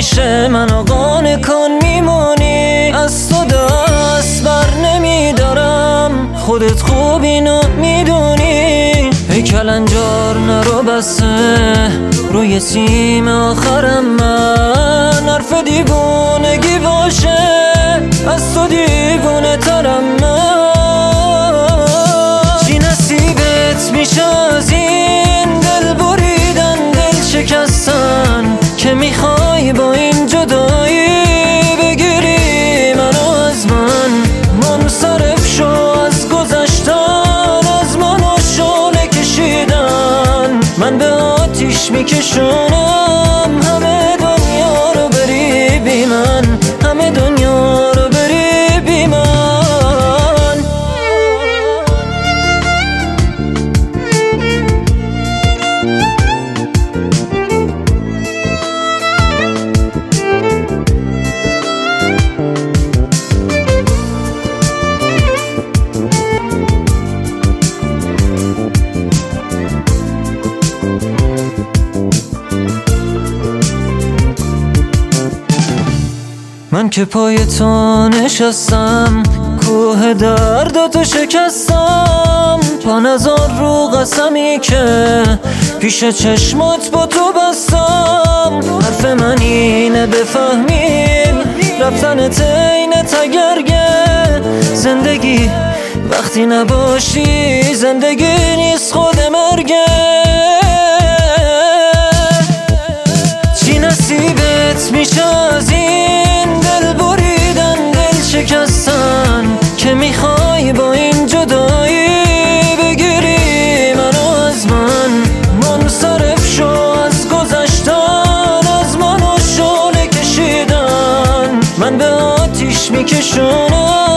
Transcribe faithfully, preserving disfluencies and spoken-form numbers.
همیشه منو قانع کن میمونی، از تو دست بر نمیدارم، خودت خوب اینو میدونی. ای کلنجار نرو بسه روی سیم آخرم، من حرف دیوونگی باشه از تو دیوونه ترم من. چی نصیبت میشه از این دل بریدن دل شکستن که میخوای با این جدایی بگیری منو از من؟ منصرف شو از گذشتن، از منو شعله کشیدن، من به آتیش میکشونم همه دنیا رو بری بی من، همه دنیا رو بری بی من. من که پای تو نشستم، کوه درداتو شکستم، پا نزار رو قسمی که پیش چشمات با تو بستم. حرف من اینه بفهمیم رفتنت اینه تگرگه، زندگی وقتی نباشی زندگی نیست خود مرگه. چی نصیبت میشه از این دل بریدن دل شکستن که میخوای با این جدایی بگیری منو از من؟ منصرف شو از گذشتن، از منو شعله کشیدن، من به آتیش میکشونم